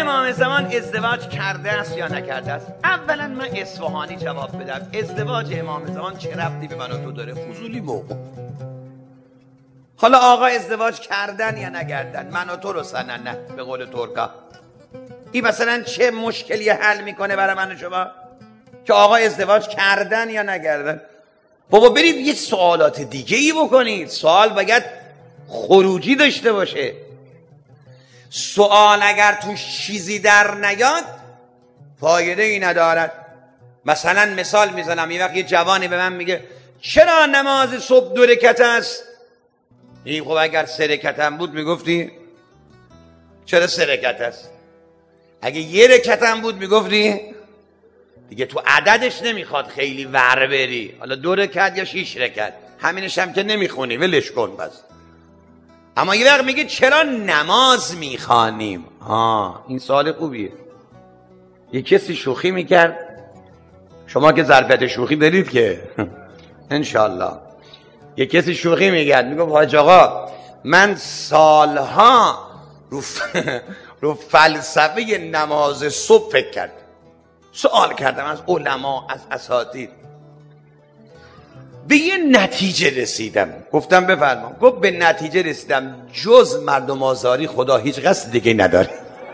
امام زمان ازدواج کرده است یا نکرده است؟ اولا من اصفهانی جواب بدم. ازدواج امام زمان چه ربطی به من و تو داره؟ فضولی موقع. حالا آقا ازدواج کردن یا نکردن، من و تو رو سنن، نه به قول ترکا، این مثلا چه مشکلی حل میکنه برای من و شما که آقا ازدواج کردن یا نکردن؟ بابا برید یه سوالات دیگه ای بکنید. سوال باید خروجی داشته باشه. سوال اگر توش چیزی در نیاد فایده ای ندارد. مثلا مثال میزنم، یه وقت یه جوانی به من میگه چرا نماز صبح 2 رکعت است؟ این خب اگر 3 رکعت هم بود میگفتی چرا 3 رکعت است؟ اگه 1 رکعت هم بود میگفتی دیگه تو عددش نمیخواد خیلی ور بری، حالا 2 رکعت یا 6 رکعت، همینش هم که نمیخونی ولش کن بس. اما یه وقت میگه چرا نماز میخوانیم؟ این سوال خوبیه. یه کسی شوخی میکرد، شما که ظرفیت شوخی دارید که انشالله، یه کسی شوخی میکرد میگه حاج آقا من سالها رو فلسفه نماز صبح فکر کردم، سوال کردم از علما، از اساتید، به یه نتیجه رسیدم. گفتم بفرما. گفت به نتیجه رسیدم جز مردم آزاری خدا هیچ قصد دیگه نداره.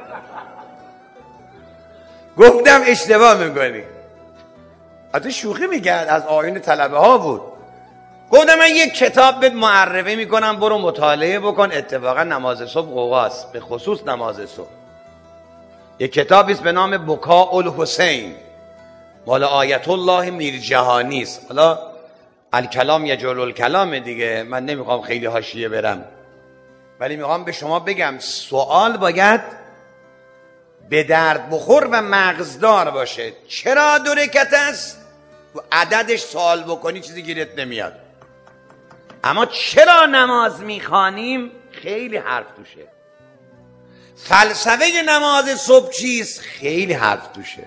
گفتم اشتباه میکنی. حتی شوخی میکرد، از آیین طلبه ها بود. گفتم من یک کتاب بهت معرفی میکنم برو مطالعه بکن. اتفاقا نماز صبح قوقاست، به خصوص نماز صبح. یک کتابی است به نام بکاء الحسین، مال آیت الله میرجهانی است. حالا الکلام یجر الکلام دیگه، من نمیخوام خیلی حاشیه برم، ولی میخوام به شما بگم سوال باید به درد بخور و مغزدار باشه. چرا 2 رکعت است؟ و عددش سوال بکنی چیزی گیرت نمیاد. اما چرا نماز میخوانیم خیلی حرف توشه. فلسفه نماز صبح چیست؟ خیلی حرف توشه.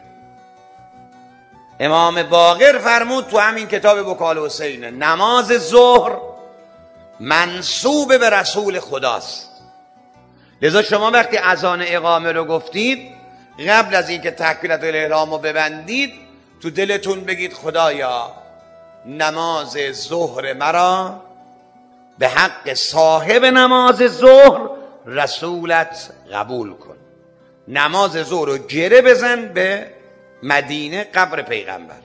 امام باقر فرمود تو همین کتاب بکال حسین، نماز ظهر منسوب به رسول خداست. لذا شما وقتی اذان اقامه رو گفتید، قبل از اینکه تکبیرة الاحرام رو ببندید تو دلتون بگید خدایا نماز ظهر مرا به حق صاحب نماز ظهر رسولت قبول کن. نماز ظهر رو گره بزن به مدینه، قبر پیغمبر.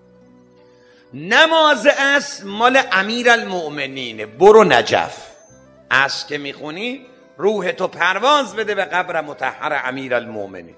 نماز عصر مال امیر المؤمنین، برو نجف. عصر که میخونی روح تو پرواز بده به قبر مطهر امیر المؤمنین.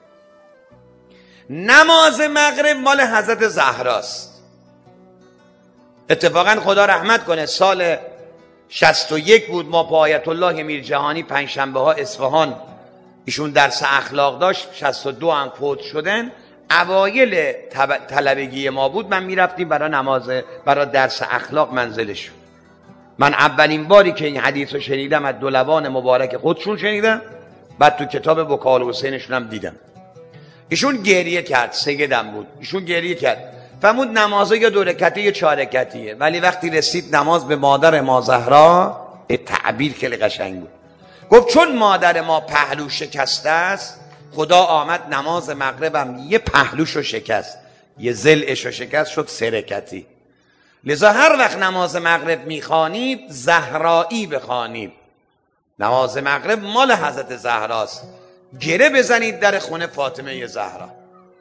نماز مغرب مال حضرت زهراست. اتفاقا خدا رحمت کنه سال 61 بود، ما با آیت الله میرجهانی پنجشنبه ها اصفهان ایشون درس اخلاق داشت، 62 هم فوت شدن. اوایل طلبگی ما بود، من میرفتیم برای درس اخلاق منزلشون. من اولین باری که این حدیث رو شنیدم از دو لبان مبارک خودشون شنیدم، بعد تو کتاب بکال حسینشون هم دیدم. ایشون گریه کرد، سگدم بود، ایشون گریه کرد، فرمود نمازه یا 2 رکعته یا 4 رکعتیه، ولی وقتی رسید نماز به مادر ما زهرا، تعبیر خیلی قشنگ بود. گفت چون مادر ما پهلو شکسته است، خدا آمد نماز مغربم یه پهلوش رو شکست، یه ضلعش رو شکست، شد 3 رکعتی. لذا هر وقت نماز مغرب میخوانید زهرایی بخوانید. نماز مغرب مال حضرت زهراست، گره بزنید در خونه فاطمه زهرا.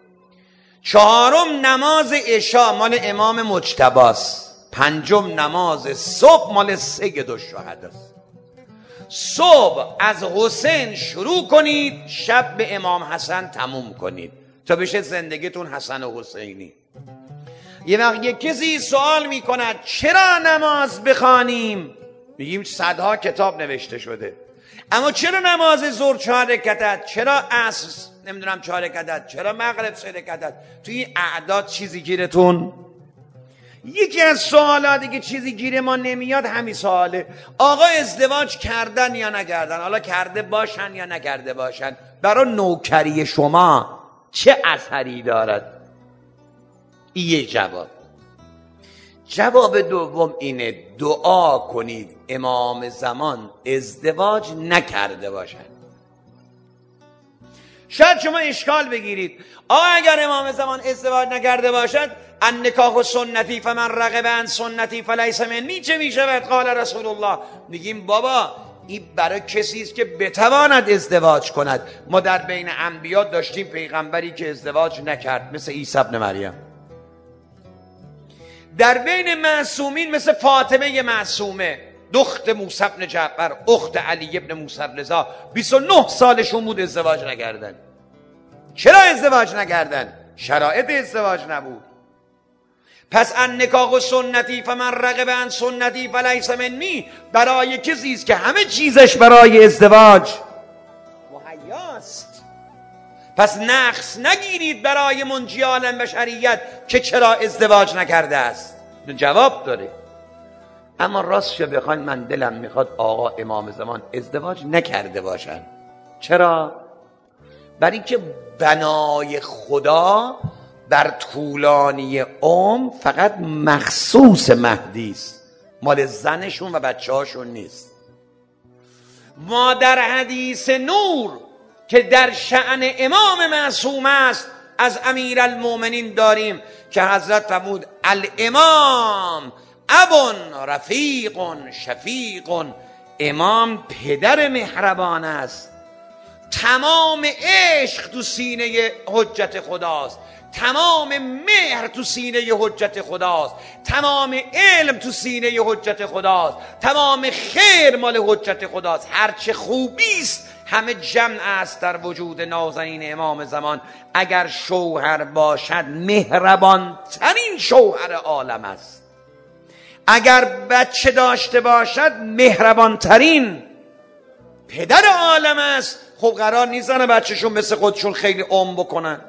4م نماز عشا مال امام مجتباست. 5م نماز صبح مال سید الشهداست. صبح از حسین شروع کنید، شب به امام حسن تموم کنید تا بشه زندگیتون حسن و حسینی. یه وقت یک کسی سوال میکند چرا نماز بخوانیم؟ میگیم صدها کتاب نوشته شده، اما چرا نماز ظهر 4 رکعت، چرا عصر نمیدونم 4 رکعت، چرا مغرب 3 رکعت؟ توی این اعداد چیزی گیرتون؟ یکی از سوالاتی که چیزی گیر ما نمیاد همین سواله، آقا ازدواج کردن یا نکردن؟ حالا کرده باشن یا نکرده باشن، برای نوکری شما چه اثری دارد؟ این یک جواب. جواب دوم اینه دعا کنید امام زمان ازدواج نکرده باشن. شاید شما اشکال بگیرید اگر امام زمان ازدواج نکرده باشد النکاح سنتی فمن رغب عن سنتی فلیس منی چه میشود؟ قال رسول الله. میگیم بابا این برای کسی است که بتواند ازدواج کند. ما در بین انبیا داشتیم پیغمبری که ازدواج نکرد مثل عیسی ابن مریم. در بین معصومین مثل فاطمه معصومه دخت موسی بن جعفر اخت علی ابن موسی رضا 29 سالشون بود ازدواج نکردن. چرا ازدواج نکردن؟ شرایط ازدواج نبود. پس النکاح سنتی فمن رغب عن سنتی فلیس منی برای کسی است که همه چیزش برای ازدواج مهیاست. پس نقص نگیرید برای منجی عالم بشریت که چرا ازدواج نکرده است. جواب داره. اما راستش بخواین من دلم میخواد آقا امام زمان ازدواج نکرده باشن. چرا؟ برای اینکه بنای خدا در طولانی عمر فقط مخصوص مهدی است، مال زنشون و بچه هاشون نیست. ما در حدیث نور که در شأن امام معصوم است از امیرالمؤمنین داریم که حضرت فرمود الامام ابن رفیق شفیق. امام پدر مهربان است. تمام عشق تو سینه حجت خداست، تمام مهر تو سینه حجت خداست، تمام علم تو سینه حجت خداست، تمام خیر مال حجت خداست. هرچه خوبیست همه جمع است در وجود نازنین امام زمان. اگر شوهر باشد مهربان ترین شوهر عالم است. اگر بچه داشته باشد مهربان ترین پدر عالم است. خب قرار نیست زن بچهشون مثل خودشون خیلی بکنن.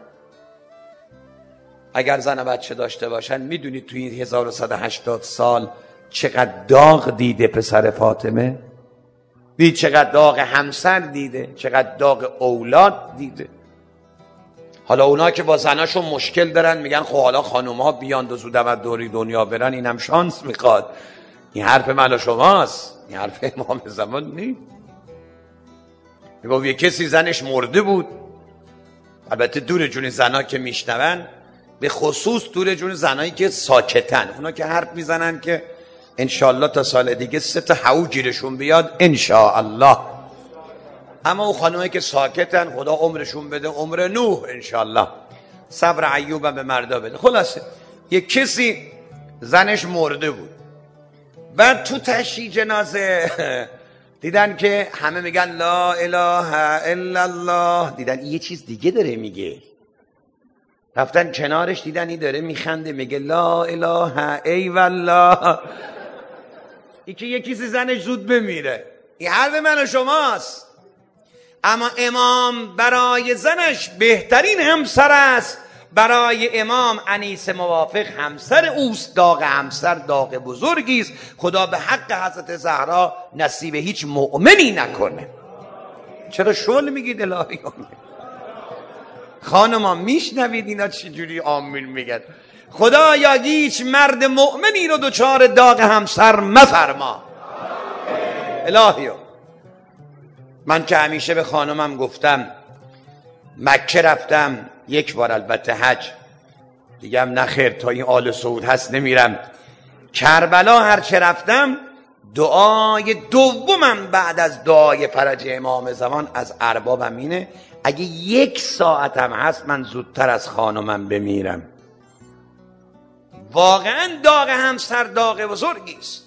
اگر زن بچه داشته باشن میدونید توی این 1180 سال چقدر داغ دیده پسر فاطمه؟ دید چقدر داغ همسر دیده، چقدر داغ اولاد دیده. حالا اونا که با زناشون مشکل دارن میگن خب حالا خانوم ها بیان زود از دوری دنیا برن، اینم شانس میخواد. این حرف من و شماست، این حرف امام زمان نیست. میگم یه کسی زنش مرده بود، البته دور جون زنا که میشنون، به خصوص دور جون زنایی که ساکتن، اونا که حرف میزنن که انشاءالله تا سال دیگه 3 تا حو گیرشون بیاد انشاءالله. اما اون خانومایی که ساکتن خدا عمرشون بده عمر نوح انشاءالله، صبر ایوب به مردا بده. خلاصه یک کسی زنش مرده بود، بعد تو تشییع جنازه دیدن که همه میگن لا اله الا الله، دیدن یه چیز دیگه داره میگه، رفتن کنارش دیدن این داره میخنده میگه لا اله ای والله. این که یه کسی زنش زود بمیره، این حرف من و شماست. اما امام برای زنش بهترین همسر است. برای امام انیس موافق همسر اوست. داغ همسر داغ بزرگی است. خدا به حق حضرت زهرا نصیب هیچ مؤمنی نکنه. چرا شل میگید الهی؟ خانما میشنوید اینا چجوری آمین میگن؟ خدا یا هیچ مرد مؤمنی رو دوچار داغ همسر مفرما الهی. من که همیشه به خانمم گفتم، مکه رفتم 1 بار، البته حج دیگه هم نخیر تا این آل سعود هست نمیرم. کربلا هرچه رفتم دعای دومم بعد از دعای فرج امام زمان از اربابم اینه اگه 1 ساعتم هست من زودتر از خانمم بمیرم. واقعا داغ همسر داغ بزرگی است.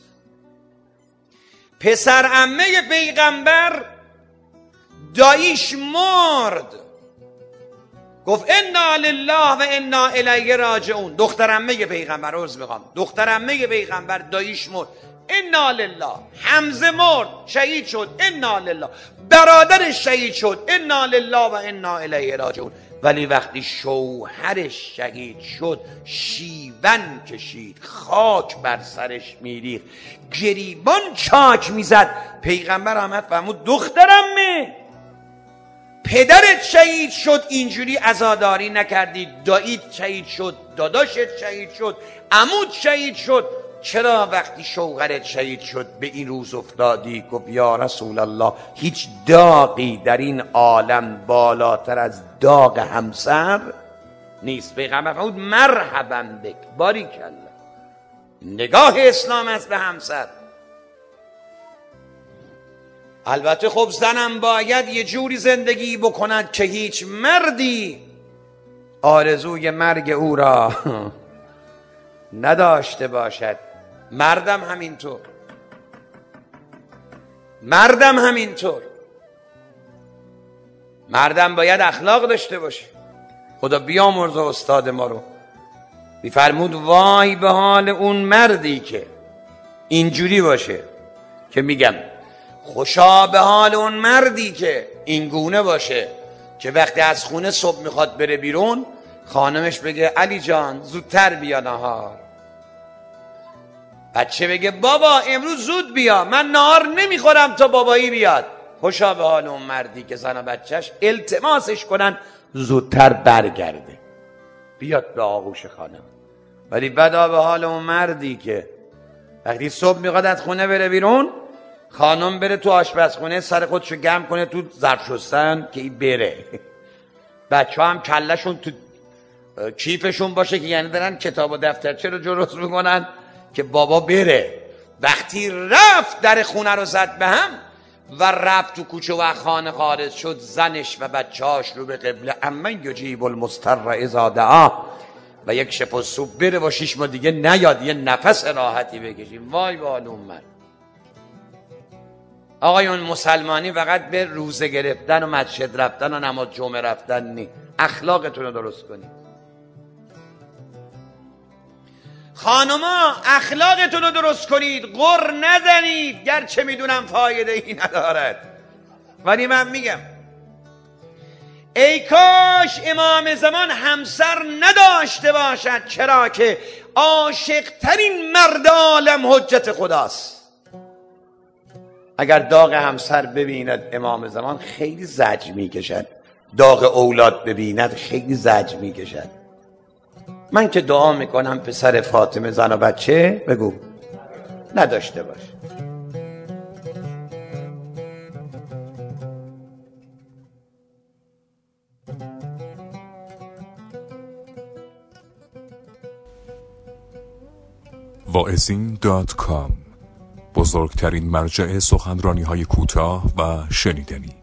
پسر عمه پیغمبر داییش مرد، گفت انا لله و انا الیه راجعون. دختر عمه پیغمبر، عرض میخوام، دختر عمه پیغمبر داییش مرد، انا لله. حمزه مرد، شهید شد، انا لله. برادرش شهید شد، انا لله و انا الیه راجعون. ولی وقتی شوهرش شهید شد شیون کشید، خاک بر سرش میریخت، گریبان چاک میزد. پیغمبر آمد فرمود دخترمه پدرت شهید شد اینجوری عزاداری نکردی، داییت شهید شد، داداشت شهید شد، عموت شهید شد، چرا وقتی شوهرت شهید شد به این روز افتادی؟ گفت یا رسول الله هیچ داغی در این عالم بالاتر از داغ همسر نیست. پیغمبر فرمود مرحبا بک، باریکالله. نگاه اسلام است به همسر. البته خب زنم باید یه جوری زندگی بکند که هیچ مردی آرزوی مرگ او را نداشته باشد. مردم همینطور. مردم باید اخلاق داشته باشه. خدا بیامرزه استاد ما رو. میفرمود وای به حال اون مردی که اینجوری باشه، که میگم خوشا به حال اون مردی که این گونه باشه که وقتی از خونه صبح میخواد بره بیرون خانمش بگه علی جان زودتر بیا نهار، بچه بگه بابا امروز زود بیا من نهار نمیخورم تا بابایی بیاد. خوشا به حال اون مردی که زن و بچهش التماسش کنن زودتر برگرده بیاد به آغوش خانم. ولی بدا به حال اون مردی که وقتی صبح میخواد از خونه بره بیرون خانم بره تو آشپزخونه سر خودشو گرم کنه تو ظرف شستن که این بره، بچه هم کلشون تو کیفشون باشه که یعنی دارن کتاب و دفترچه رو جرس میکنن که بابا بره. وقتی رفت در خونه رو زد به هم و رفت تو کوچه و خانه خارج شد، زنش و بچه‌هاش رو به قبله امن یجیب المضطر اذا دعا و یک شب و صبح بره و 6 ماه دیگه نیاد یه نفس راحتی بکشیم. وای به حال اون مرد. آقایون مسلمانی فقط به روزه گرفتن و مسجد رفتن و نماز جمعه رفتن نی، اخلاقتون رو درست کنید. خانما اخلاقتون رو درست کنید، غر نزنید، گرچه میدونم فایده ای ندارد ولی من میگم ای کاش امام زمان همسر نداشته باشد، چرا که عاشق ترین مرد عالم حجت خداست. اگر داغ همسر ببیند امام زمان خیلی زجر میکشد، داغ اولاد ببیند خیلی زجر میکشد. من که دعا میکنم پسر فاطمه زن و بچه بگو نداشته باش. واعظین.com بزرگترین مرجع سخنرانی‌های کوتاه و شنیدنی.